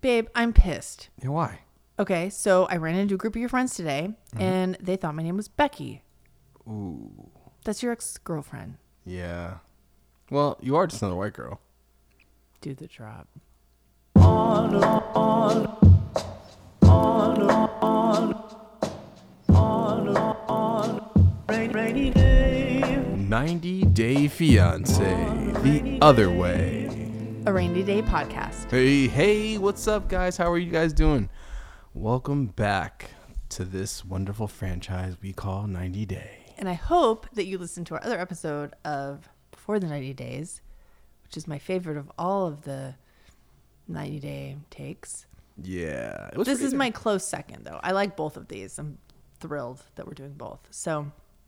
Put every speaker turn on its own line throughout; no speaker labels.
Babe, I'm pissed.
Yeah, why?
Okay, so I ran into a group of your friends today, and they thought my name was Becky.
Ooh.
That's your ex-girlfriend.
Yeah. Well, you are just another white girl.
Do the drop.
90 Day Fiance, the other way.
A Rainy Day podcast.
Hey, what's up, guys? How are you guys doing? Welcome back to this wonderful franchise we call 90 Day.
And I hope that you listened to our other episode of Before the 90 Days, which is my favorite of all of the 90 Day takes.
Yeah.
This is my close second, though. I like both of these. I'm thrilled that we're doing both. So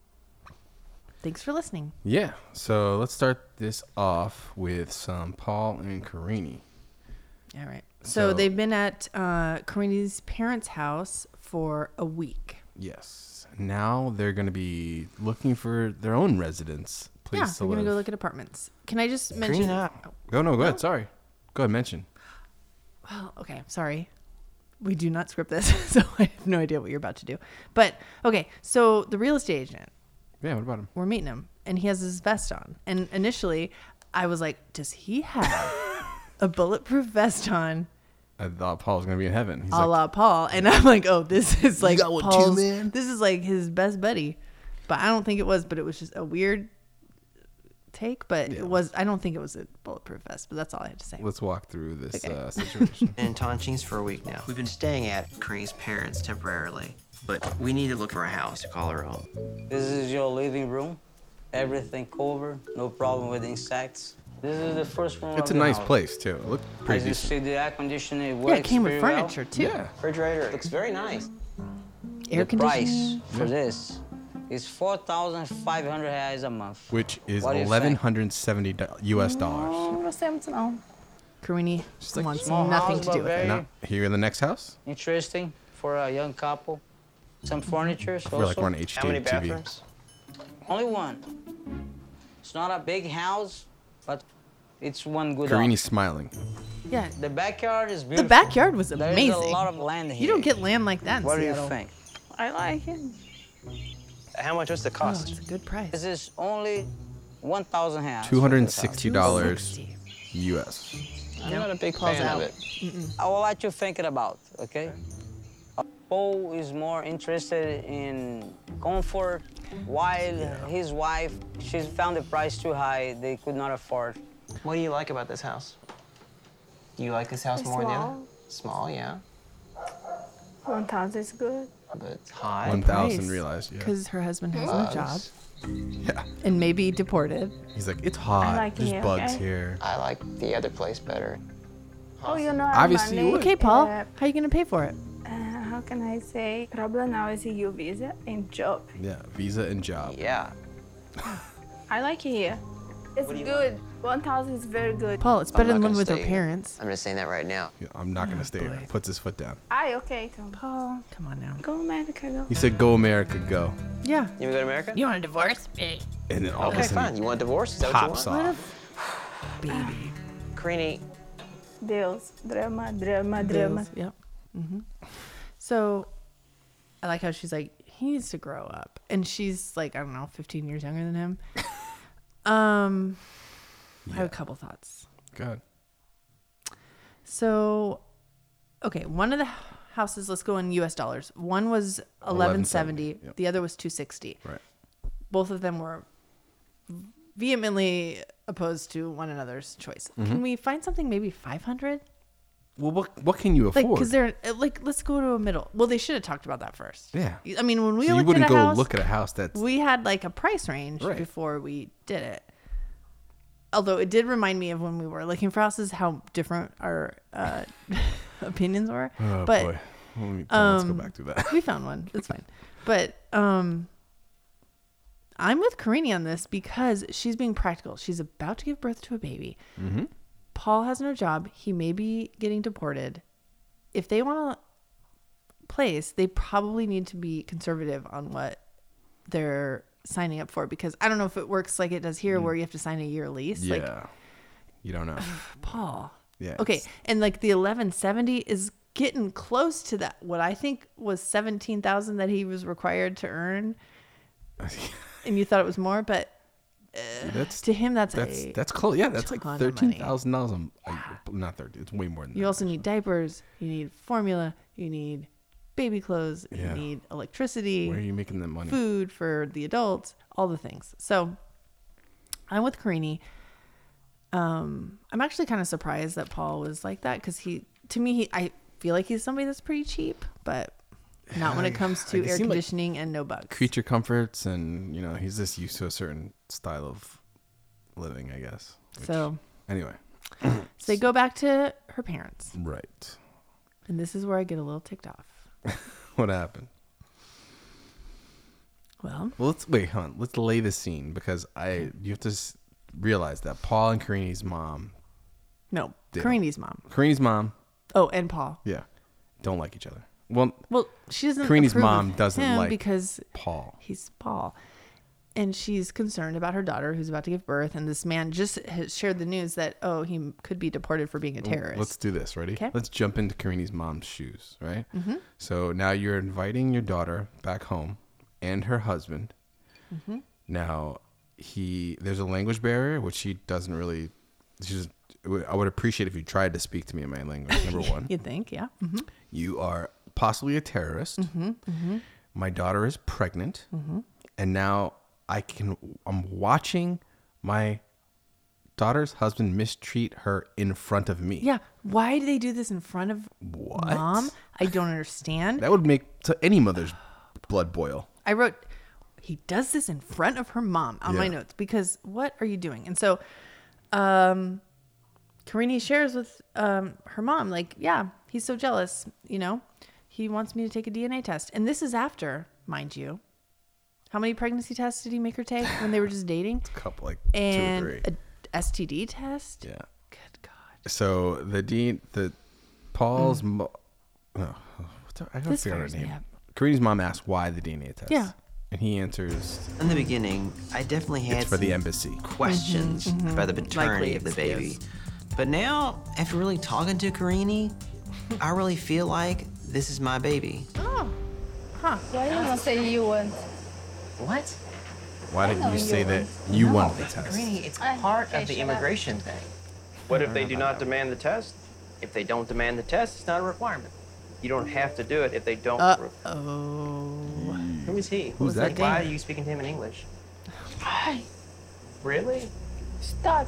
thanks for listening.
Yeah. So let's start this off with some Paul and Karini.
All right. So they've been at Karini's parents' house for a week.
Yes. Now they're going to be looking for their own residence, place to
we're
live.
going to go look at apartments. Can I just mention?
Go ahead. Sorry. Go ahead, mention.
Well, okay. Sorry. We do not script this, so I have no idea what you're about to do. But, okay. So the real estate agent.
Yeah, what about him?
We're meeting him, and he has his vest on. And initially, I was like, does he have a bulletproof vest on?
I thought Paul was going to be in heaven. He's
A la Paul. And I'm like, oh, this is like
got one too,
Paul's,
man?
this is like his best buddy. But I don't think it was, but it was just a weird take. But it was, I don't think it was a bulletproof vest, but that's all I had to say.
let's walk through this
Okay.
situation.
In Tonchins for a week now. We've been staying at Karini's parents temporarily, but we need to look for a house to call our own.
This is your living room. Everything covered, no problem with insects. This is the first room
It's a
of the
nice
house.
place, too. It looked pretty
As you
decent.
see, the air conditioning
Yeah,
works
it came with
pretty well.
furniture, too.
Yeah.
Refrigerator looks very nice.
Air
The price
conditioning.
for this is 4,500 reais a month.
Which is
What do you think?
$1,170 US dollars.
Não gostei muito não.
Karini
like
wants
small
nothing
house,
to do
but
with it.
very-
Now, here in the next house,
Interesting for a young couple. Some furniture also.
we're like we're on HD
How many
TV.
bathrooms?
Only one. It's not a big house, but it's one good
Karini's
option.
smiling.
Yeah.
The backyard is
The
beautiful.
backyard was
There's
amazing.
a lot of land here.
You don't get land like that in
What do you
Seattle.
think?
I like it.
How much was the
Oh,
cost?
it's a good price.
This is only 1,000 reais.
$260 US.
I'm not a big
Paul's
fan
out.
of it.
I will let you think it about, okay? Paul is more interested in comfort, while his wife, she found the price too high. They could not afford.
What do you like about this house? You like this house more than the other?
Small.
Small, yeah.
1,000 is good.
But it's high.
1,000 realized, yeah.
Because her husband has no job
Yeah.
and maybe deported.
He's like, it's hot.
like
There's
it,
bugs
okay?
here.
I like the other place better.
Oh, you know,
Obviously you
money,
would.
Okay, Paul,
uh,
how are you going to pay for it?
how can I say? Problem now is your visa and job.
Yeah, visa and job.
Yeah.
I like it here. It's good. 1,000 is very good.
Paul, it's
I'm
better
not
than
gonna
living with her
stay.
parents.
I'm just saying that right now.
Yeah, I'm not going to stay here.
boy.
Puts his foot down.
Okay, Tom.
Paul, come on now.
Go America, go.
He said, go America, go.
Yeah.
You wanna go to America?
You want a divorce?
And then all of
Okay,
a sudden,
fine. You want a divorce? Is that
pops
what you want?
off.
Baby.
Karini,
Deus. Drama, drama, drama.
Yep. So I like how she's like, he needs to grow up. And she's like, I don't know, 15 years younger than him. I have a couple thoughts.
Good.
So, okay, one of the houses, let's go in US dollars. One was 1170,
yep.
the other was 260.
Right.
Both of them were vehemently opposed to one another's choice. Can we find something maybe 500?
Well, what can you
Like,
afford?
because they're like, let's go to a middle. Well, they should have talked about that first.
Yeah.
I mean, when we
so you
looked
wouldn't
at a
go
house,
look at a house that's...
we had like a price range
Right.
before we did it. Although it did remind me of when we were looking for houses, how different our opinions were.
Oh,
but
boy. Let's go back to that.
we found one. It's fine. But I'm with Karini on this because she's being practical. She's about to give birth to a baby.
Mm-hmm.
Paul has no job. He may be getting deported. If they want a place, they probably need to be conservative on what they're signing up for, because I don't know if it works like it does here where you have to sign a year lease.
Yeah.
Like,
You don't know.
Paul,
Yeah.
Okay, and like the 1170 is getting close to that. What I think was 17,000 that he was required to earn, and you thought it was more, but to him that's
close. Yeah, that's like
ton of money.
$13,000. Not 30. It's way more than that.
You also need diapers. You need formula. You need baby clothes. You need electricity.
Where are you making that money?
Food for the adults. All the things. So I'm with Carini. I'm actually kind of surprised that Paul was like that because I feel like he's somebody that's pretty cheap, but not when it comes to air conditioning and no bugs.
Creature comforts, and he's just used to a certain style of living, I guess.
So
anyway,
so they go back to her parents,
right?
And this is where I get a little ticked off.
What happened?
Well,
let's wait. Hold on. Let's lay the scene because you have to realize that Paul and Carini's mom.
No, Carini's mom.
Carini's mom.
Oh, and Paul.
Yeah, don't like each other. Well,
she doesn't.
Carini's mom doesn't like
because
Paul.
He's Paul, and she's concerned about her daughter who's about to give birth. And this man just has shared the news that he could be deported for being a terrorist.
Let's do this. Ready?
Okay.
Let's jump into Carini's mom's shoes. Right.
Mm-hmm.
So now you're inviting your daughter back home and her husband.
Mm-hmm.
Now there's a language barrier which she doesn't really. I would appreciate if you tried to speak to me in my language. Number one.
You'd think, yeah. Mm-hmm.
You are possibly a terrorist.
Mm-hmm. Mm-hmm.
My daughter is pregnant,
mm-hmm.
and now I'm watching my daughter's husband mistreat her in front of me.
Yeah. Why do they do this in front of mom? I don't understand.
That would make any mother's blood boil.
I wrote, he does this in front of her mom on my notes because what are you doing? And so, Carini shares with her mom, like, yeah, he's so jealous, he wants me to take a DNA test. And this is after, mind you, how many pregnancy tests did he make her take when they were just dating?
A couple, like
and
2 or 3.
A STD test?
Yeah.
Good God.
So Paul's I gotta figure out her name.
Yeah.
Carini's mom asked why the DNA test.
Yeah.
And he answers,
In the beginning, I definitely had
it's for the
some
embassy.
questions about the paternity
Likely
of the baby.
excuse.
But now, after really talking to Carini, I really feel like this is my baby.
Oh. Huh.
Why you not say you want?
What?
Why didn't you
you
say that
want.
you wanted the test?
Carini, it's
I-
part
okay,
of the
shut up.
immigration thing.
What if they do not demand the test? If they don't demand the test, it's not a requirement. You don't have to do it if they don't.
Oh.
Who is he?
Who's that
Why
guy?
are you speaking to him in English?
Ay,
Really?
stop.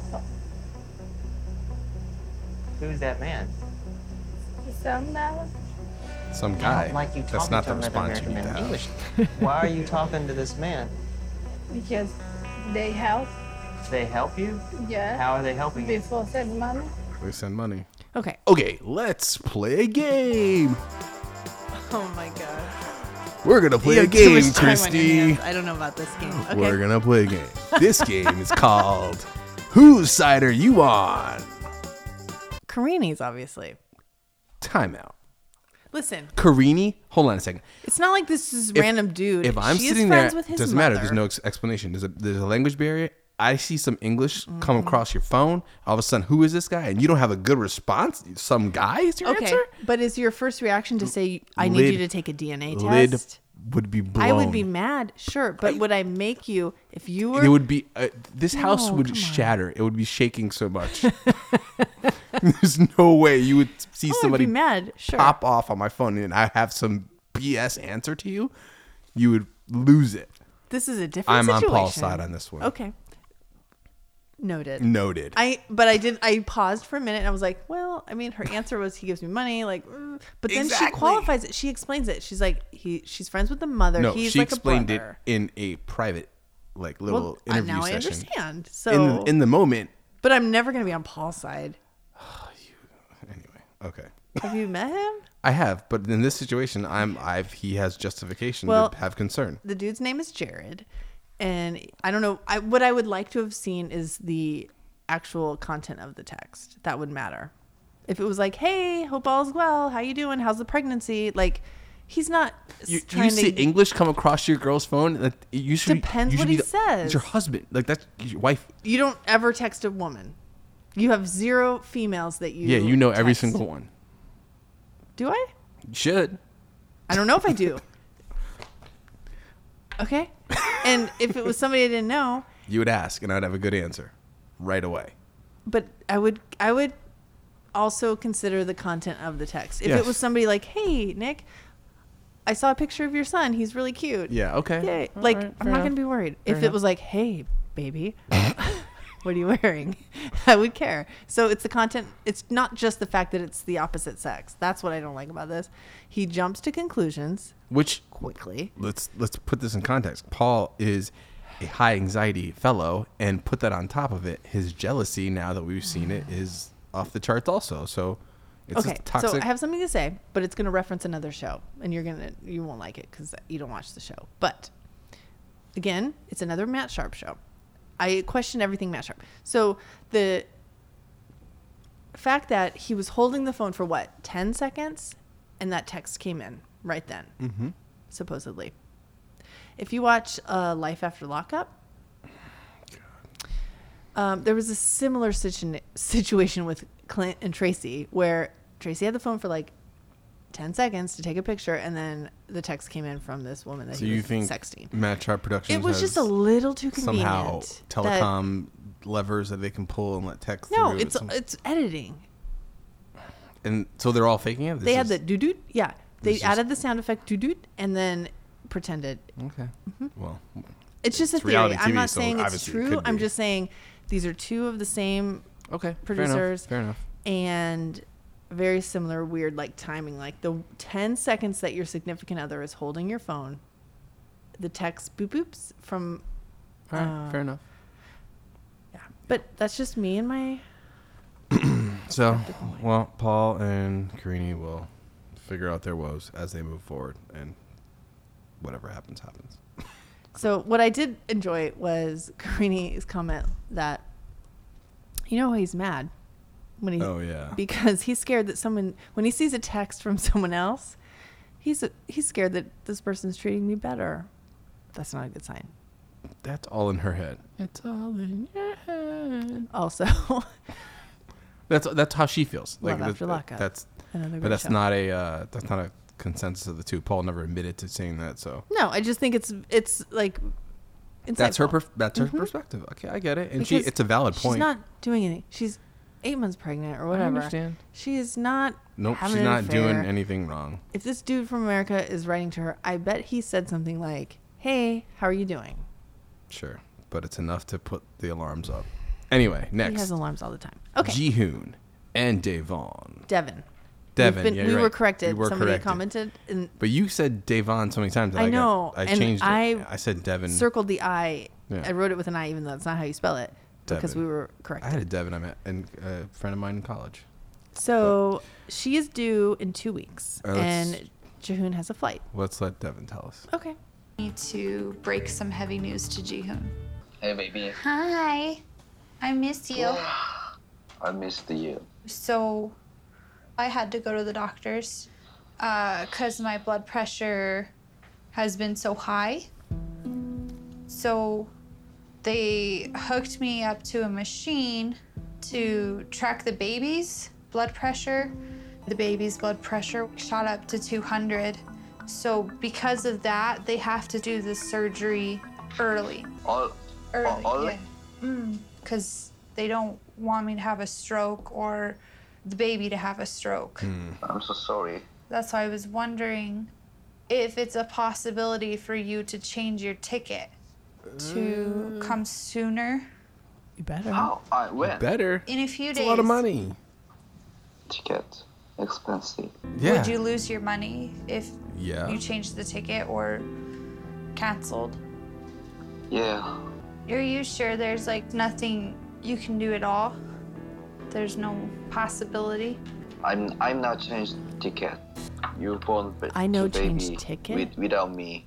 Who's that man?
Some now.
Some
I
guy.
don't like you
That's
talking
not
to
the
another
response you
American
need to
man in
have.
English.
Why are you talking to this man?
Because they help.
They help you?
Yeah.
How are they helping you?
Before send money.
They send money.
Okay.
Okay, let's play a game.
Oh my God.
We're gonna play
You
a
have too much
game,
time on your
Christy.
hands. I don't know about this game. Okay.
We're gonna play a game. This game is called Whose Side Are You On?
Carini's, obviously.
Timeout.
Listen,
Carini, hold on a second.
it's not like this is random dude.
If I'm
she
sitting
is
there,
friends with his
doesn't matter.
mother.
There's no explanation. There's a language barrier. I see some English come across your phone. All of a sudden, who is this guy? And you don't have a good response. Some guy is your
Okay,
answer?
but is your first reaction to say, I need
Lid-
you to take a DNA test?
Lid would be blown.
I would be mad, sure. But would I make you, if you were...
It would be this house
No,
would
come on.
shatter. It would be shaking so much. There's no way you would see
I would
somebody
be mad, sure.
pop off on my phone and I have some BS answer to you. You would lose it.
This is a different
I'm
situation.
on Paul's side on this one.
Okay. Noted.
Noted.
I paused for a minute and I was like, well, I mean, her answer was he gives me money, like, but then she
Exactly.
qualifies it. She explains it. She's like, she's friends with the mother.
No,
He's
she
like
explained
a
it
brother.
in a private, like little
Well,
interview
now
session.
I understand. So,
in the moment.
but I'm never gonna be on Paul's side.
Anyway, okay.
Have you met him?
I have, but in this situation, he has justification
Well-
to have concern.
The dude's name is Jared, and I don't know. What I would like to have seen is the actual content of the text. That would matter. If it was like, "Hey, hope all's well. How you doing? How's the pregnancy?" Like, he's not
You
trying
see
to.
English come across your girl's phone. That you should
Depends
you should
what he
It's
says.
your husband. Like that's your wife.
You don't ever text a woman. You have 0 females that you.
Yeah, you know every
text.
single one.
Do I?
You should.
I don't know if I do. Okay. And if it was somebody I didn't know,
You would ask, and I'd have a good answer right away.
but I would also consider the content of the text. If
Yes.
it was somebody like, "Hey, Nick, I saw a picture of your son. He's really cute."
Yeah, okay.
Yay.
All
Like,
right,
I'm
fair
not
enough.
going to be worried.
Fair
If
enough.
it was like, "Hey, baby, what are you wearing?" I would care. So it's the content. It's not just the fact that it's the opposite sex. That's what I don't like about this. He jumps to conclusions
Which,
quickly.
let's put this in context. Paul is a high anxiety fellow, and put that on top of it, his jealousy, now that we've seen it, is off the charts also. So it's
Okay,
just toxic.
so I have something to say, but it's going to reference another show, and you won't like it because you don't watch the show. But again, it's another Matt Sharp show. I question everything Matt Sharp. So the fact that he was holding the phone for 10 seconds, and that text came in right then, supposedly. If you watch Life After Lockup, there was a similar situation with Clint and Tracy, where Tracy had the phone for 10 seconds to take a picture, and then the text came in from this woman that
So
he
you
was
think
sexting.
Matt Sharp Productions
It was
has
just a little too convenient.
somehow
that-
telecom levers that they can pull and let text
No,
through?
it's editing.
And so they're all faking it?
They had the doo-doo. Yeah. They
This is-
added the sound effect doo-doo and then pretended.
Okay. Well,
It's just a
It's
theory.
reality
I'm
TV,
not
so
saying it's
obviously it
true.
could
I'm
be.
just saying these are two of the same
okay.
producers.
Fair enough.
And very similar weird timing. Like the 10 seconds that your significant other is holding your phone, the text boop boops from
All right. Fair enough.
yeah. But that's just me and my
So, well, Paul and Karini will figure out their woes as they move forward, and whatever happens, happens.
So what I did enjoy was Karini's comment that, he's mad when he,
Oh, yeah.
because he's scared that when he sees a text from someone else, he's scared that this person's treating me better. That's not a good sign.
That's all in her head. It's all in your head.
Also,
That's how she feels.
Love After Lockup.
That's
another
but
great
that's
show.
not a consensus of the two. Paul never admitted to saying that, so
No, I just think it's insightful.
that's her perspective. Okay, I get it, and
Because
it's a valid point.
She's not doing anything. She's 8 months pregnant or whatever.
understand.
She is not.
Nope,
having
she's
an
not doing
affair.
anything wrong.
If this dude from America is writing to her, I bet he said something like, "Hey, how are you doing?"
Sure, but it's enough to put the alarms up. Anyway,
He
next,
has alarms all the time. Okay,
Jihoon and Devon.
Devin.
Devin, yeah,
we
you're
were
right.
corrected.
We were
Somebody
corrected.
commented and
But you said Devon so many times. That
I know,
I
and
changed it.
I
I said Devin.
circled the I.
Yeah.
I wrote it with an I, even though that's not how you spell it, because
Devin.
we were
I
corrected.
had a Devin I met, and a friend of mine in college.
So she is due in 2 weeks,
Let's-
and Jihoon has a flight.
Let's let Devin tell us.
Okay.
Need to break some heavy news to Jihoon.
Hey, baby.
Hi, I miss you.
I missed you.
So, I had to go to the doctors because my blood pressure has been so high. So, they hooked me up to a machine to track the baby's blood pressure. The baby's blood pressure shot up to 200. So, because of that, they have to do the surgery early.
Early?
Because they don't want me to have a stroke or the baby to have a stroke.
I'm so sorry.
That's why I was wondering if it's a possibility for you to change your ticket to come sooner.
You better.
How? When?
Better.
In a few
It's
days.
a lot of money.
Ticket. Expensive.
Yeah.
Would you lose your money if
Yeah.
you changed the ticket or canceled?
Yeah.
Are you sure there's nothing you can do at all? There's no possibility?
I'm not changed ticket. You born
I know
the baby
changed ticket?
without me.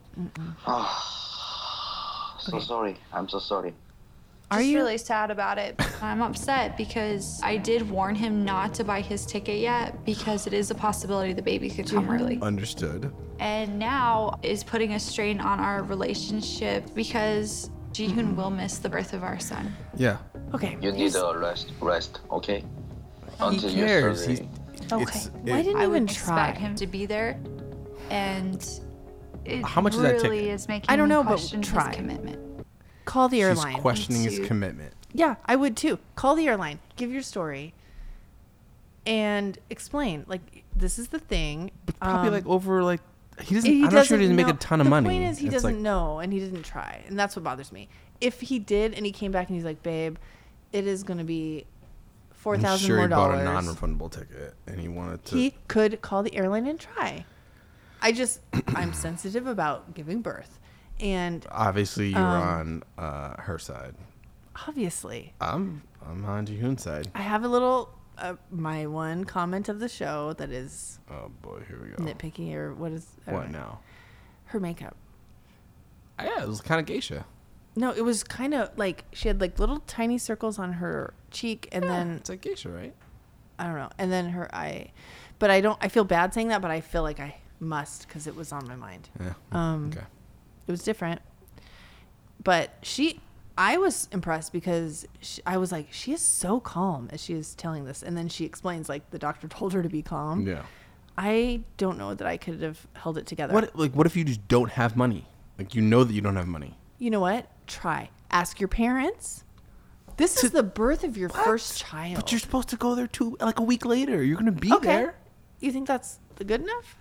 So sorry. I'm so sorry.
Are
Just
you
really sad about it.
I'm upset because I did warn him not to buy his ticket yet because it is a possibility the baby could come early.
Understood.
And now is putting a strain on our relationship because Jihoon will miss the birth of our son.
Yeah.
Okay.
You need a rest, okay? Until
He
your
cares.
surgery.
Why didn't
I
even
would
try?
expect him to be there, and it
How much is that
really
ticket?
is making
I don't
me
know, but
question
try.
his commitment.
Call the
She's
airline.
questioning his
too.
commitment.
Yeah, I would too. Call the airline. Give your story. And explain. Like, this is the thing.
Probably like over like he doesn't.
He
I'm not sure he
doesn't
doesn't make
know.
a ton of money.
The point is he
It's
doesn't
like,
know and he didn't try. And that's what bothers me. If he did and he came back and he's like, babe, it is going to be $4,000
I'm sure
more
he bought
dollars.
a non-refundable ticket and he wanted to.
He could call the airline and try. I'm sensitive about giving birth. And
Obviously, you're on her side.
obviously,
I'm on Jihoon's side.
I have a little, my one comment of the show that is
Oh boy, here we go.
nitpicky or what is, I don't
What
know.
now?
Her makeup.
Yeah, it was kind of geisha.
No, it was kind of like she had like little tiny circles on her cheek and then
It's like geisha, right?
I don't know. And then her eye. But I feel bad saying that, but I feel like I must because it was on my mind.
Yeah. Okay.
It was different. But I was impressed because I was like, she is so calm as she is telling this. And then she explains like the doctor told her to be calm.
Yeah.
I don't know that I could have held it together.
What if you just don't have money? Like you know that you don't have money.
You know what? Try. Ask your parents. This is the birth of your first child.
But you're supposed to go there like a week later. You're gonna be
okay.
there.
You think that's good enough?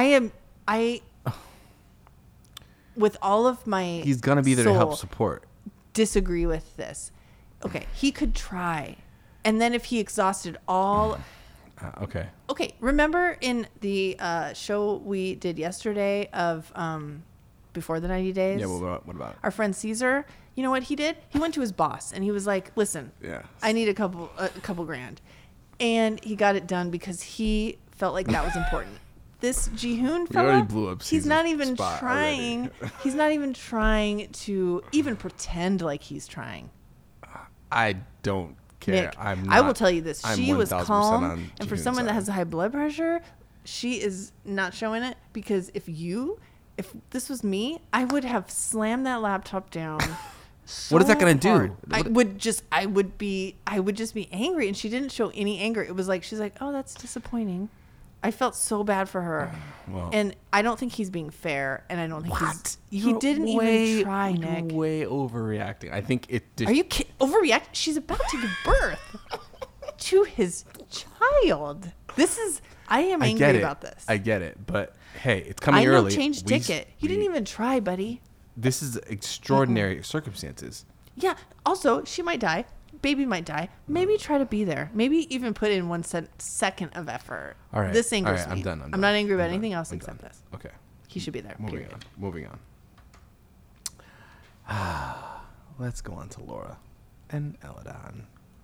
With all of my
He's gonna be there to help
soul,
support.
disagree with this. Okay, he could try. And then if he exhausted all
Okay.
Okay, remember in the show we did yesterday of Before the 90 Days?
Yeah. What about it?
Our friend Caesar, you know what he did? He went to his boss and he was like, "Listen,
Yeah.
I need a couple grand," and he got it done because he felt like that was important. This Jihoon fellow,
already blew up
he's
Caesar's
not even
spot
trying.
already.
He's not even trying to even pretend like he's trying.
I don't care.
Nick,
I'm
I will
not-
tell you this.
I'm
She was
1000%
calm,
on
and for
Jihoon's
someone that
side.
has high blood pressure, she is not showing it because if this was me, I would have slammed that laptop down.
What is that gonna do?
hard. I
What-
would just be angry, and she didn't show any anger. It was like she's like, "Oh, that's disappointing." I felt so bad for her,
Well-
and I don't think he's being fair, and I don't think he
You're
didn't even try,
you're
Nick.
way overreacting. I think it. Just,
Are you overreact? She's about to give birth to his child. I am
I
angry
get it.
about this.
I get it, but hey, it's coming
I know
early.
change
We-
ticket. You didn't even try, buddy.
This is extraordinary circumstances.
Yeah. Also, she might die. Baby might die. Maybe try to be there. Maybe even put in one second of effort.
All right.
This angers
All right,
me.
I'm done.
I'm not angry about
I'm
anything
done.
else
I'm
except
done.
this.
Okay.
He should be there.
Moving
period.
on. Moving on. Let's go on to Laura and Eladon.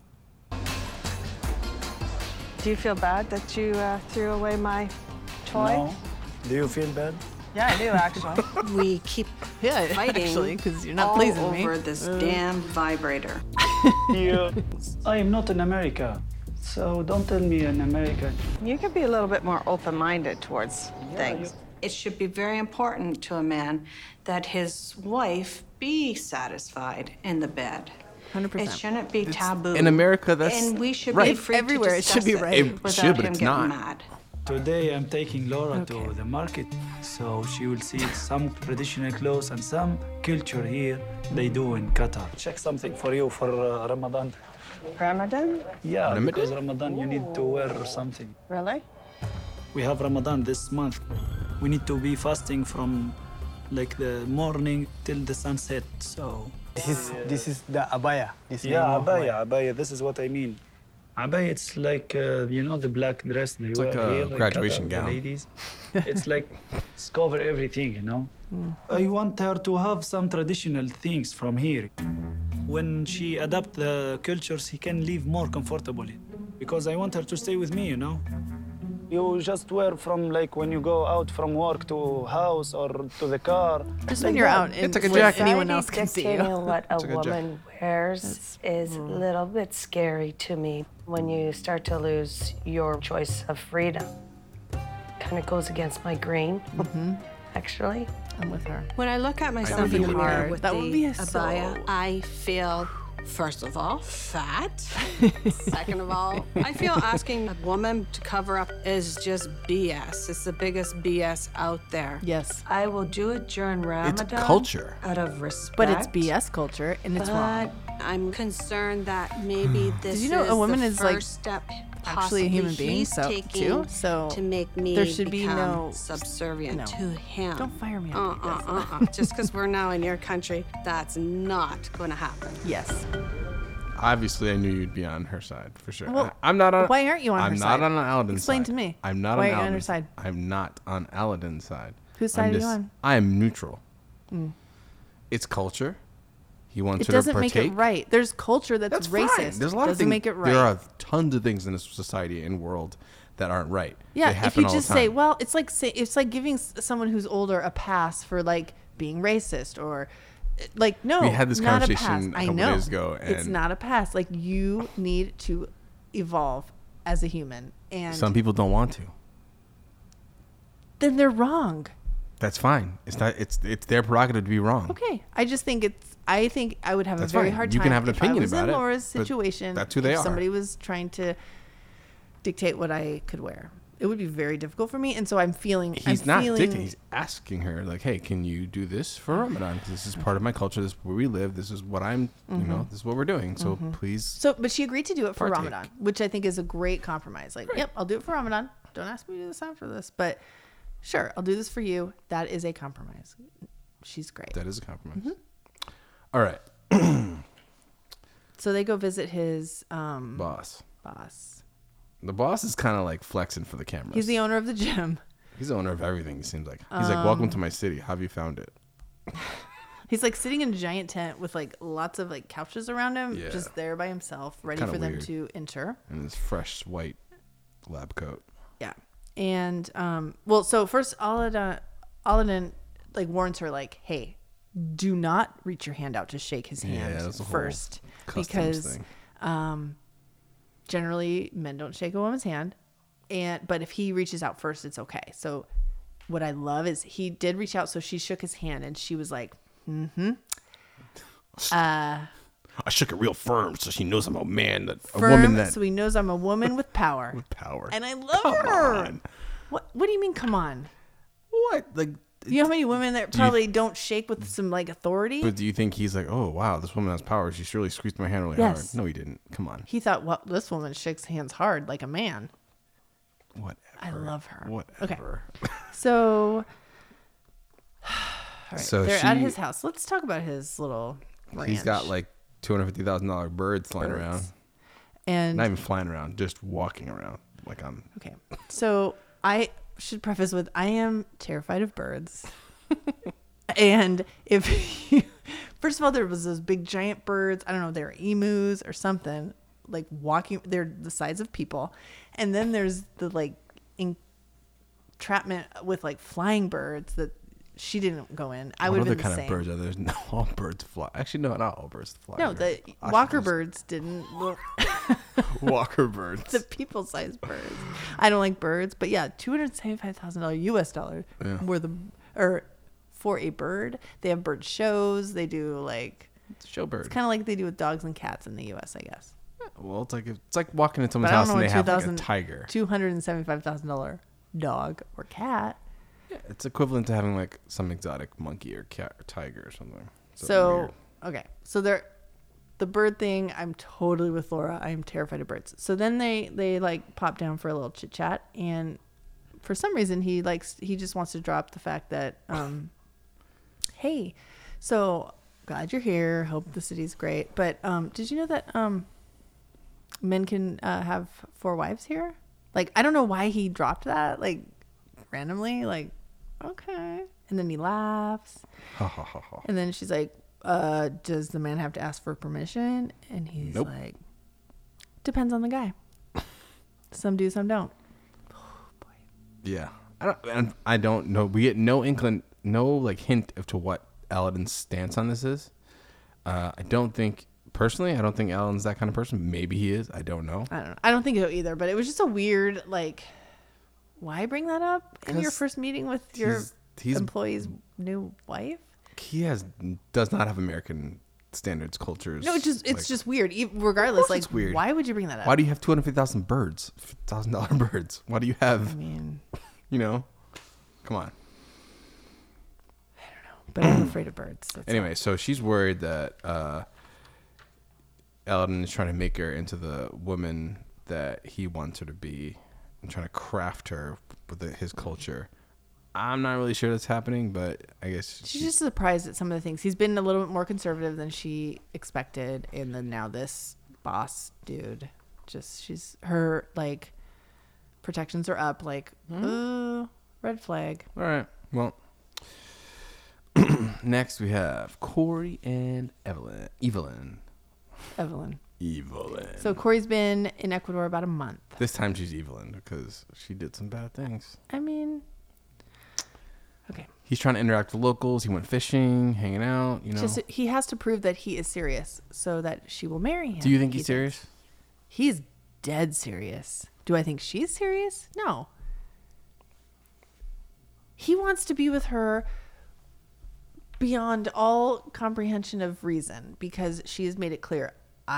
Do you feel bad that you threw away my toy?
No. Do you feel bad?
Yeah, I do actually.
We keep fighting
actually, because you're not
all
pleasing me.
over this damn vibrator.
I am not in America, so don't tell me in America.
You could be a little bit more open-minded towards things.
It should be very important to a man that his wife be satisfied in the bed.
100%.
It shouldn't be taboo.
In America, that's
and we should
right.
be free
Everywhere
to
it should be
discuss
right.
It
without
should, but
him
it's
getting
not.
mad.
Today I'm taking Laura to the market, so she will see some traditional clothes and some culture here they do in Qatar. Check something for you for Ramadan.
Ramadan?
Yeah,
Ramadan?
because Ramadan you need to wear something.
Really?
We have Ramadan this month. We need to be fasting from like the morning till the sunset, so...
This is the abaya.
Yeah, abaya. This is what I mean. Abaya, it's like, you know, the black dress they wear
like a
here.
graduation
Qatar,
gown.
The ladies. It's like, it's cover everything, you know? I want her to have some traditional things from here. When she adapt the cultures, he can live more comfortably. Because I want her to stay with me, you know? You just wear from like when you go out from work to house or to the car.
Just
like
when you're
that.
out and
It's like a
when
jacket.
anyone else can see
Dictating
you.
what a
It's like a
woman wears is a little bit scary to me when you start to lose your choice of freedom. Kind of goes against my grain, actually.
I'm with her.
When I look at myself
would
in
be
the mirror
hard.
with
That
the
would be
abaya, I feel
First of all, fat. Second of all, I feel asking a woman to cover up is just BS. It's the biggest BS out there.
Yes.
I will do it during Ramadan.
It's culture.
Out of respect.
But it's BS culture, and it's wrong.
I'm concerned that maybe this
Did you know a woman
the
is
first
like
step
actually a human being
he's
too?
taking
So
to make me
there should be
become
no
subservient to him.
Don't fire me on this.
Just because we're now in your country, that's not going to happen.
Yes.
Obviously, I knew you'd be on her side for sure.
Well,
I'm not on.
why aren't you on her
I'm
side?
not on Aladdin's
Explain
side.
to me.
I'm not
Why
on
aren't you on her
Aladdin's
side?
I'm not on Aladdin's side.
Whose side are you on?
I am neutral.
Mm.
It's culture. He wants
It
her to
doesn't
partake.
make it right. There's culture that's racist.
Fine. There's a lot of
doesn't
things.
make it right.
There are tons of things in this society and world that aren't right.
Yeah,
They
if
happen
you
all the
just say,
time.
well, it's like giving someone who's older a pass for like being racist or like no.
We had this
not
conversation
a pass.
a couple
I know.
days ago,
It's
and-
not a pass. Like you need to evolve as a human, and
Some people don't want to.
then they're wrong.
That's fine. It's not. It's their prerogative to be wrong.
Okay, I just think I think I would have
That's
a very
fine.
hard
You
time
can have an
if
opinion
I was
about
in
it,
Laura's
but
situation.
that's who they
if
are.
Somebody was trying to dictate what I could wear. It would be very difficult for me, and so I'm feeling.
He's
I'm
not
feeling,
dictating. He's asking her, like, "Hey, can you do this for Ramadan? Because this is part of my culture. This is where we live. This is what I'm. You know, this is what we're doing. So please."
So, but she agreed to do it for
partake.
Ramadan, which I think is a great compromise. Like, yep, I'll do it for Ramadan. Don't ask me to do this after this, but sure, I'll do this for you. That is a compromise. She's great.
That is a compromise. All right.
So they go visit his
Boss.
Boss.
The boss is kind of like flexing for the cameras.
He's the owner of the gym.
He's the owner of everything. It seems like he's like, "Welcome to my city. How have you found it?"
He's like sitting in a giant tent with like lots of like couches around him,
Yeah.
just there by himself, ready
Kinda
for them
weird.
to enter.
In his fresh white lab coat.
Yeah. And well, so first Aladdin like warns her like, "Hey, do not reach your hand out to shake his hand
that's a whole
first
customs
because
thing.
generally men don't shake a woman's hand, but if he reaches out first, it's okay." So what I love is he did reach out, so she shook his hand and she was like,
I shook it real firm so she knows I'm a man, a
firm,
woman that
so he knows I'm a woman with power.
with power.
And I love
Come
her.
on.
What do you mean, come on?
What? Like,
You know how many women that probably don't shake with some like authority?
but do you think he's like, "Oh wow, this woman has power. She surely squeezed my hand really
Yes.
hard." No, he didn't. Come on.
He thought, well, this woman shakes hands hard like a man.
Whatever.
I love her.
Whatever.
So, all right,
So
they're at
she-
his house. Let's talk about his little ranch.
He's got like $250,000 birds flying around.
And
Not even flying around, just walking around like I'm.
okay. So I should preface with I am terrified of birds. And if you, first of all, there was those big giant birds. I don't know, they were emus or something, like walking. They're the size of people. And then there's the like entrapment with like flying birds that she didn't go in. I would
What
have
other
been
kind
the
of
same.
birds are there? No, all birds fly. Actually, no, not all birds fly.
No, the walker birds didn't. Well,
Walker birds.
the people-sized birds. I don't like birds, but yeah, $275,000 US dollar for a bird. They have bird shows. They do like
Showbird.
It's kind of like they do with dogs and cats in the US, I guess.
Well, it's like walking into someone's
But I
house
don't know
and they
what
have like a tiger.
$275,000 dog or cat.
Yeah, it's equivalent to having like some exotic monkey or cat or tiger or something.
So
weird.
okay, so the bird thing, I'm totally with Laura. I'm terrified of birds. So then they like pop down for a little chit chat, and for some reason he just wants to drop the fact that hey, so glad you're here. Hope the city's great. But did you know that men can have 4 wives here? Like, I don't know why he dropped that like randomly. Like, okay, and then he laughs, and then she's like, does the man have to ask for permission? And he's
Nope.
like, depends on the guy. Some do, some don't.
Yeah, I don't know. We get no like hint as to what Aladdin's stance on this is. I don't think Aladdin's that kind of person. Maybe he is. I don't know.
I don't know. I don't think so either. But it was just a weird like, why bring that up in your
'Cause
first meeting with your
he's
employee's new wife?
He does not have American standards, cultures.
No, it's just weird. Regardless, like,
it's weird.
Why would you bring that up?
Why do you have 250,000 birds? $1,000 birds. Why do you have?
I mean,
come on.
But I'm afraid of birds.
Anyway, so she's worried that Eldon is trying to make her into the woman that he wants her to be and trying to craft her with his culture. I'm not really sure that's happening, but I guess
she's just surprised at some of the things. He's been a little bit more conservative than she expected, and then now this boss dude, her like protections are up. Like, red flag.
All right. Well. Next, we have Corey and Evelyn.
So Corey's been in Ecuador about a month.
This time she's Evelyn because she did some bad things.
I mean, okay.
He's trying to interact with locals. He went fishing, hanging out,
He has to prove that he is serious so that she will marry him.
Do you think he's serious?
He's dead serious. Do I think she's serious? No. He wants to be with her beyond all comprehension of reason because she has made it clear.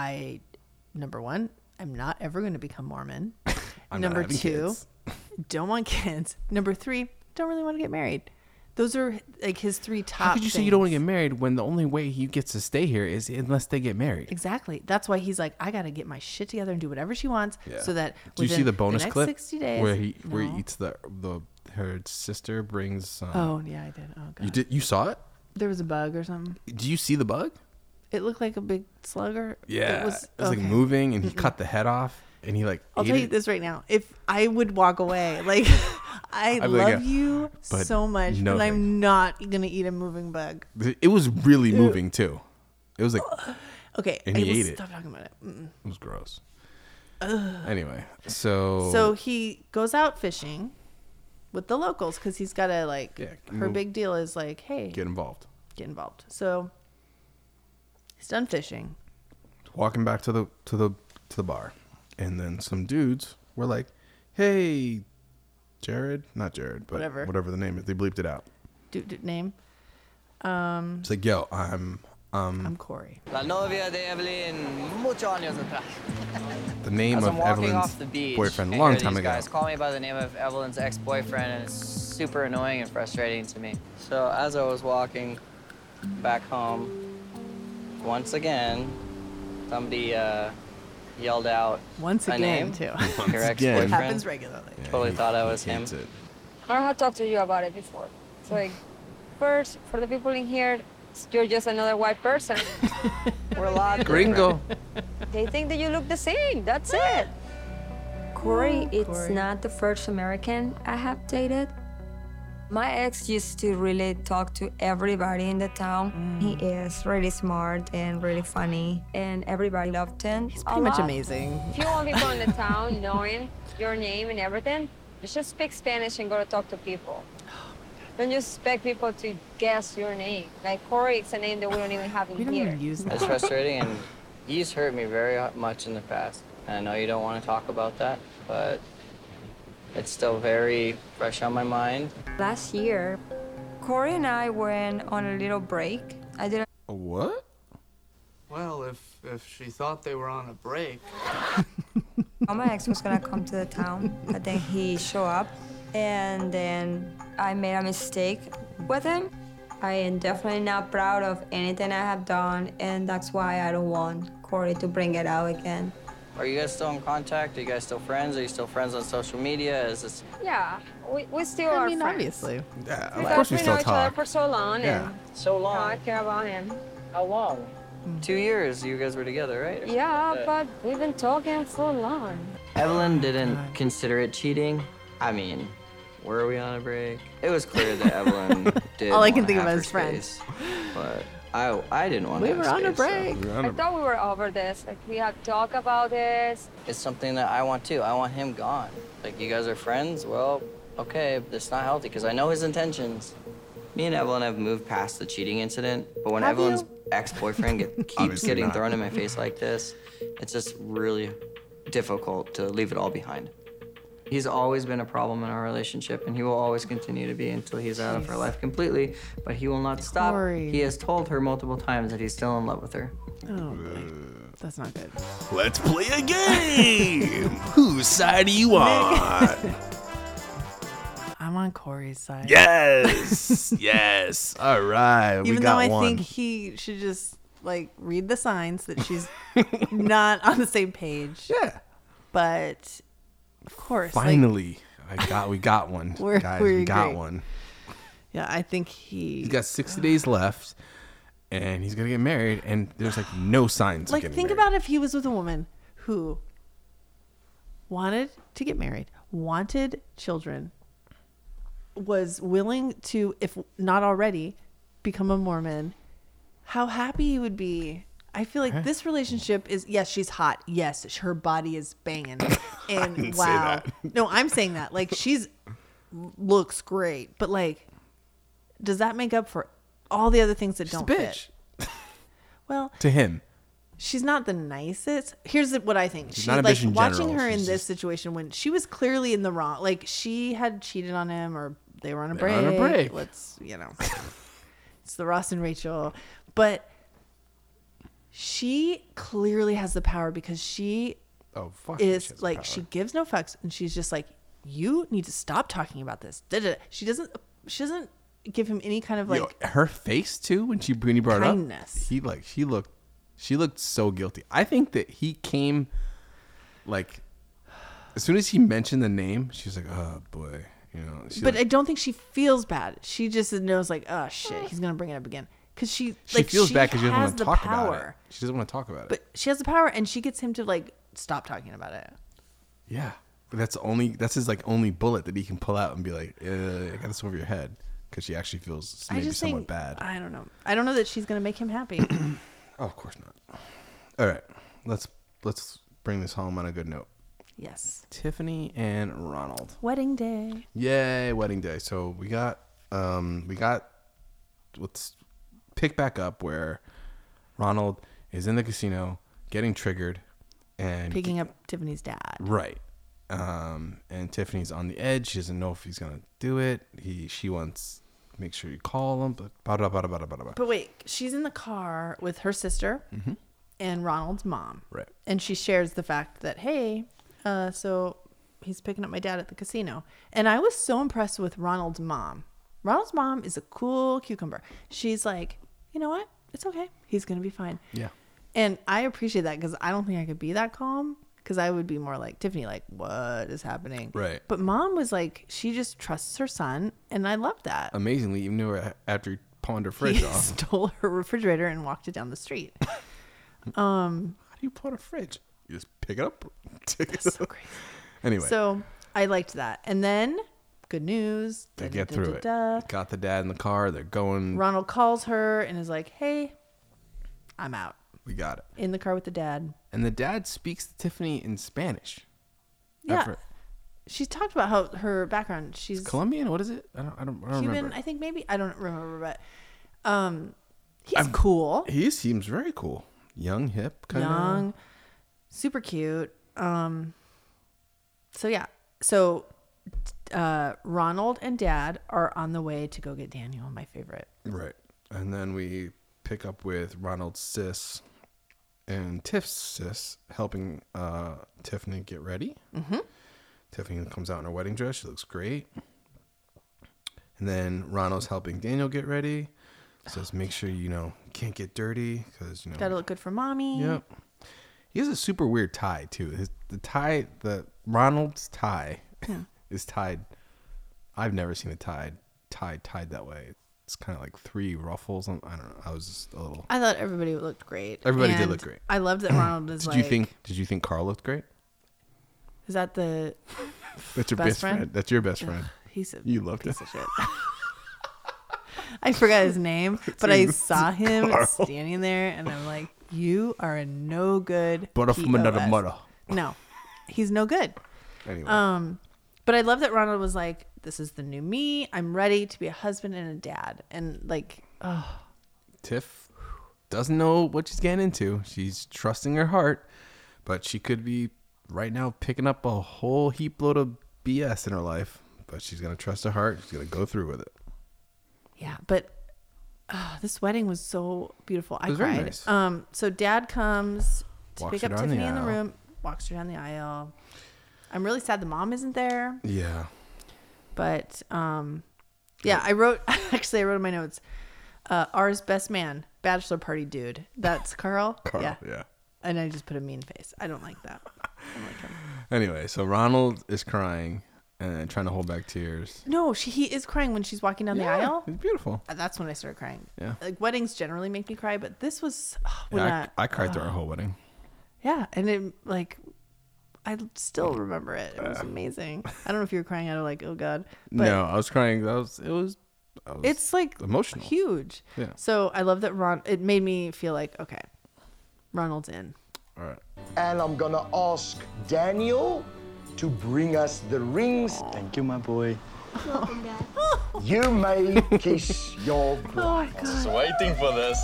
Number one, I'm not ever going to become Mormon. Number two, don't want kids. Number three, don't really want to get married. Those are like his three top.
How could you say you don't want to get married when the only way he gets to stay here is unless they get married?
Exactly. That's why he's like, I got to get my shit together and do whatever she wants so that
do you see the bonus
next
clip
60 days,
where he eats her sister brings
oh yeah, I did. Oh god.
You saw it?
There was a bug or something.
Do you see the bug?
It looked like a big slugger.
Yeah. It was like moving and he cut the head off and he like
I'll tell you this right now. If I would walk away, like I love you so much, but I'm not going to eat a moving bug.
It was really moving too. It was like
okay,
and he ate it.
Stop talking about it.
It was gross. Anyway, so
he goes out fishing with the locals because he's got to her big deal is like, hey,
get involved.
So he's done fishing.
Walking back to the bar, and then some dudes were like, "Hey, Jared, not Jared, but whatever the name is." They bleeped it out.
Name.
It's like, yo, I'm
Corey.
La novia de Evelyn, muchos años atrás.
The name of Evelyn's boyfriend a long time ago.
Guys call me by the name of Evelyn's ex-boyfriend, and it's super annoying and frustrating to me. So as I was walking back home, once again, somebody yelled out
a
name.
Too.
Your ex-boyfriend.
It happens regularly.
Yeah, totally thought I was him.
I have talked to you about it before. It's like, first, for the people in here, you're just another white person. We're a lot
Gringo.
They think that you look the same. That's it.
Corey, it's not the first American I have dated. My ex used to really talk to everybody in the town. He is really smart and really funny, and everybody loved him.
He's pretty much amazing.
If you want people in the town knowing your name and everything, you should speak Spanish and go to talk to people. Don't you expect people to guess your name. Like Corey, it's a name that we don't even have in here.
We don't even use that.
It's frustrating, and he's hurt me very much in the past. And I know you don't want to talk about that, but it's still very fresh on my mind.
Last year, Corey and I went on a little break. I didn't.
A what?
Well, if she thought they were on a break.
My ex was gonna come to the town, but then he showed up, and then I made a mistake with him. I am definitely not proud of anything I have done, and that's why I don't want Corey to bring it out again.
Are you guys still in contact? Are you guys still friends? Are you still friends on social media? Is this?
Yeah, we still are friends.
Obviously.
Yeah, of course we still
know each other
talk.
for so long, and
So long.
I care about him.
How long? 2 years you guys were together, right?
Yeah, but we've been talking for long.
Evelyn didn't consider it cheating. I mean, were we on a break? It was clear that Evelyn did.
All I can
want
think
half
of
her
is friends.
space, but I didn't want to.
We
have
were on a
space, so-
break.
I thought we were over this. Like, we had talked about this.
It's something that I want too. I want him gone. Like, you guys are friends? Well, okay, but it's not healthy because I know his intentions. Me and Evelyn have moved past the cheating incident, but when
Have
Evelyn's
you?
ex-boyfriend keeps
Obviously
getting
not.
thrown in my face like this, it's just really difficult to leave it all behind. He's always been a problem in our relationship, and he will always continue to be until he's out of her life completely. But he will not stop.
Corey.
He has told her multiple times that he's still in love with her.
Oh, boy. That's not good.
Let's play a game. Whose side are you on?
I'm on Corey's side.
Yes. Yes. All right.
Even though I think he should just like read the signs that she's not on the same page.
Yeah.
But of course,
finally, we got one. Guys, we got one.
Yeah, I think he's
got 60 days left, and he's gonna get married, and there's like no signs.
Like,
of getting
think
married.
about if he was with a woman who wanted to get married, wanted children, was willing to, if not already, become a Mormon. How happy he would be. I feel like this relationship is, yes, she's hot. Yes, her body is banging. And wow. No, I'm saying that. Like, she's looks great. But like, does that make up for all the other things that don't fit? Well,
to him,
she's not the nicest. Here's what I think.
She's not a
like
bitch in
watching
general.
her in
She's
this situation when she was clearly in the wrong. Like, she had cheated on him, or they were on a
They were on a break.
Let's, it's the Ross and Rachel. But she clearly has the power because she is like, she gives no fucks, and she's just like, you need to stop talking about this. She doesn't give him any kind of like
her face too when he brought
kindness.
it up. She looked so guilty. I think that he came like as soon as he mentioned the name, she was like, oh boy,
But I don't think she feels bad. She just knows like, oh shit, he's gonna bring it up again. Because she
feels bad because she doesn't want to talk
power.
about it. She doesn't want to talk about it.
But she has the power, and she gets him to like stop talking about it.
Yeah, but that's his like only bullet that he can pull out and be like, I got this over your head, because she actually feels maybe somewhat bad.
I don't know. I don't know that she's gonna make him happy.
Oh, of course not. All right, let's bring this home on a good note.
Yes.
Tiffany and Ronald.
Wedding day.
Yay, wedding day. So we got let's pick back up where Ronald is in the casino getting triggered and
picking up Tiffany's dad.
Right. And Tiffany's on the edge. She doesn't know if he's gonna do it. She wants to make sure you call him.
But wait, she's in the car with her sister and Ronald's mom.
Right.
And she shares the fact that, hey, so he's picking up my dad at the casino. And I was so impressed with Ronald's mom. Ronald's mom is a cool cucumber. She's like, you know what? It's okay. He's going to be fine.
Yeah.
And I appreciate that because I don't think I could be that calm, because I would be more like Tiffany, like, what is happening?
Right.
But mom was like, she just trusts her son. And I love that.
Amazingly, even though after he pawned her fridge
he
off.
stole her refrigerator and walked it down the street.
How do you pawn a fridge? You just pick it up.
That's so crazy.
Anyway.
So I liked that. And then, good news.
They get through it. Got the dad in the car. They're going.
Ronald calls her and is like, hey, I'm out.
We got it.
In the car with the dad.
And the dad speaks to Tiffany in Spanish.
Yeah. She's talked about how her background. She's
Colombian. What is it? I don't
Cuban,
remember.
I think maybe. I don't remember, but he's cool.
He seems very cool. Young, hip, kind of.
Young, super cute. So yeah. So Ronald and Dad are on the way to go get Daniel, my favorite.
Right. And then we pick up with Ronald's sis and Tiff's sis helping Tiffany get ready. Mm-hmm. Tiffany comes out in her wedding dress. She looks great. And then Ronald's helping Daniel get ready. Says, make sure, can't get dirty because,
Gotta look good for mommy.
Yep. He has a super weird tie, too. The Ronald's tie is tied. I've never seen a tie tied that way. It's kind of like 3 ruffles. I don't know. I was just a little.
I thought everybody looked great.
Everybody did look great.
I loved that Ronald is
Did you think Carl looked great?
Is that
That's your best friend? That's your best friend. You loved
piece
it.
of shit. I forgot his name, but I saw him standing there, and I'm like, "You are a no good."
Butter from another mother.
No, he's no good.
Anyway.
But I love that Ronald was like, "This is the new me. I'm ready to be a husband and a dad." And like, oh.
Tiff doesn't know what she's getting into. She's trusting her heart, but she could be right now picking up a whole heap load of BS in her life, but she's gonna trust her heart. She's gonna go through with it.
Yeah, but this wedding was so beautiful. I
It was very
cried.
nice.
So Dad comes to
Walks
pick
her
up
down the
Tiffany in the
aisle.
room, walks her down the aisle. I'm really sad the mom isn't there.
Yeah.
But yeah, I wrote in my notes, ours best man, bachelor party dude. That's Carl.
Yeah.
And I just put a mean face. I don't like that. I don't like him.
Anyway, so Ronald is crying and trying to hold back tears.
No, he is crying when she's walking down the aisle.
It's beautiful.
That's when I started crying.
Yeah.
Like weddings generally make me cry, but this was
I cried through our whole wedding.
Yeah, and it I still remember it. It was amazing. I don't know if you were crying out of like, oh God. But
No, I was crying.
it's like
emotional.
Huge.
Yeah.
So I love that it made me feel like, okay, Ronald's in.
All right.
And I'm gonna ask Daniel to bring us the rings.
Thank you, my boy.
Welcome, Dad. You may kiss your bride.
Oh my God.
Just waiting for this.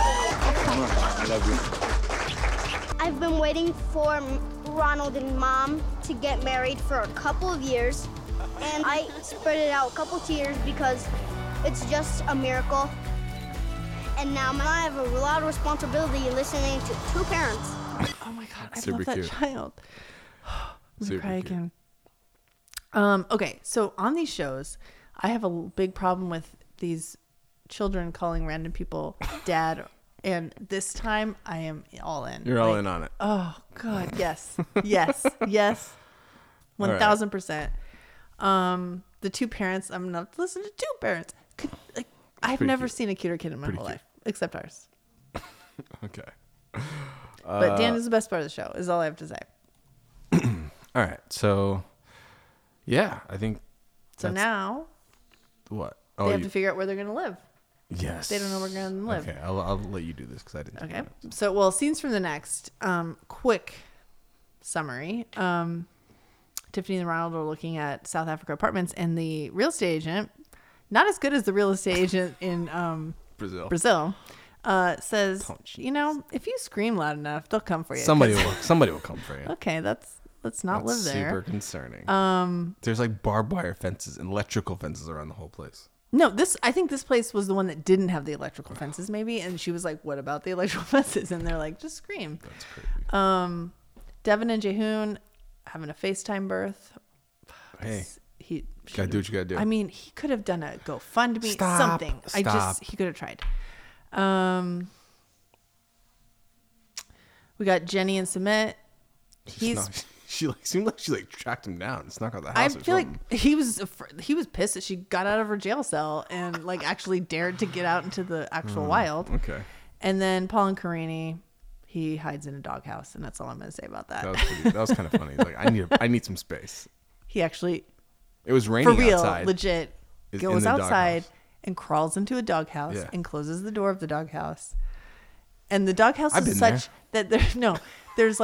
I love you.
I've been waiting for Ronald and Mom to get married for a couple of years, and I spurted out a couple tears because it's just a miracle. And now I have a lot of responsibility listening to two parents.
Oh my God, I
Super
love that
cute.
child. I'm gonna
Super
cry
cute.
again. Okay, so on these shows, I have a big problem with these children calling random people dad, and this time I am all in.
You're all in on it.
Oh God, yes, yes, yes,
All right.
1000%. The two parents. I'm not to listen to two parents. I've
pretty
never
cute.
seen a cuter kid in my
Pretty
whole
cute.
life, except ours.
Okay.
But Dan is the best part of the show. Is all I have to say.
All right. So, yeah, I think.
So
that's-
now
What?
they have to figure out where they're going to live.
Yes.
They don't know where they're going to live.
Okay, I'll let you do this because I didn't. take
Okay.
notes.
So, well, scenes from the next. Quick summary. Tiffany and Ronald are looking at South Africa apartments, and the real estate agent, not as good as the real estate agent in Brazil, says, if you scream loud enough, they'll come for you.
Somebody will come for you.
Okay, let's not live there.
Super concerning. There's like barbed wire fences and electrical fences around the whole place.
No, I think this place was the one that didn't have the electrical fences, maybe. And she was like, "What about the electrical fences?" And they're like, "Just scream."
That's crazy.
Devin and Jehoon having a FaceTime birth.
Hey,
He
gotta do what you gotta do.
I mean, he could have done a GoFundMe,
Stop,
something.
stop.
He could have tried. We got Jenny and Sumit.
She seemed like she tracked him down and snuck out the
I
house.
feel like he was pissed that she got out of her jail cell and like actually dared to get out into the actual wild.
Okay.
And then Paul and Karini, he hides in a doghouse, and that's all I'm going to say about that.
That was kind of funny. He's like, I need some space.
He actually,
It was raining
for real,
outside.
legit,
Is
goes
in the
outside
doghouse.
and crawls into a doghouse
Yeah.
and closes the door of the doghouse. And the doghouse
I've
is
been
such that there's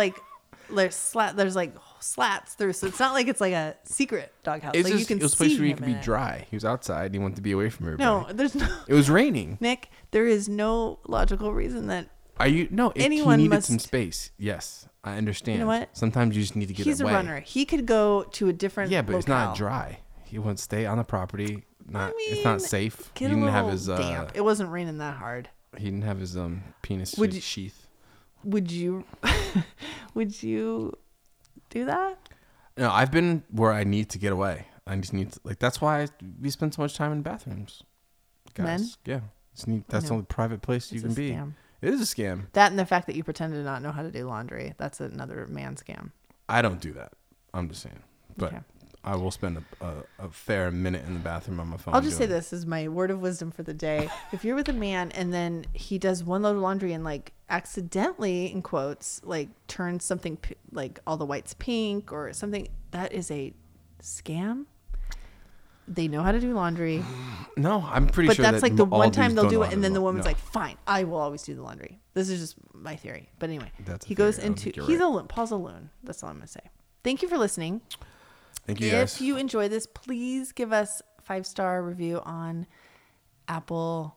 like slats through, so it's not like it's like a secret doghouse.
It's
Like
just,
you can
it was a
see
place where he
him
could
in
be
it.
dry. He was outside. He wanted to be away from everybody.
No, there's no.
It was raining.
Nick, there is no logical reason that
Are you no?
anyone
he needed
must.
some space. Yes, I understand.
You know what?
Sometimes you just need to get
He's
away.
a runner. He could go to a different.
Yeah, but it's
locale.
not dry. He wants to stay on the property. It's not safe. He
Get a
didn't have
little
his.
damp. It wasn't raining that hard.
He didn't have his penis
Would you-
sheath.
Would you? Would you do that?
No, I've been where I need to get away. I just need to, that's why we spend so much time in bathrooms. Guys.
Men?
Yeah. That's the
know.
only private place you
It's
can
a
be.
scam.
It is a scam.
That and the fact that you pretend to not know how to do laundry. That's another man scam.
I don't do that. I'm just saying. But
Okay.
I will spend a fair minute in the bathroom on my phone.
I'll just say
doing it.
this is my word of wisdom for the day. If you're with a man and then he does one load of laundry and accidentally, in quotes, turns something like all the whites pink or something, that is a scam. They know how to do laundry.
No, I'm pretty
but
sure
that's
that
the
all
one time
dudes
they'll
don't
do
know
it,
how
and
to
then the
do-
woman's
no.
like, "Fine, I will always do the laundry." This is just my theory. But anyway,
That's a
he goes
theory. I don't
into
think you're
he's
right.
a loon. Paul's a loon. That's all I'm gonna say. Thank you for listening.
Thank you, guys.
If you enjoy this, please give us 5-star review on Apple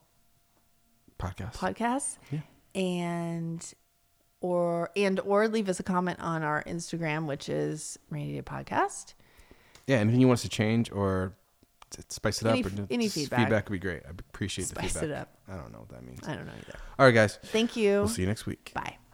Podcasts.
Yeah.
And or leave us a comment on our Instagram, which is Rainy Day Podcast.
Yeah, anything you want us to change or spice it up, or
any feedback
would be great. I appreciate the feedback.
Spice it up.
I don't know what that means.
I don't know either.
All right, guys.
Thank you.
We'll see you next week.
Bye.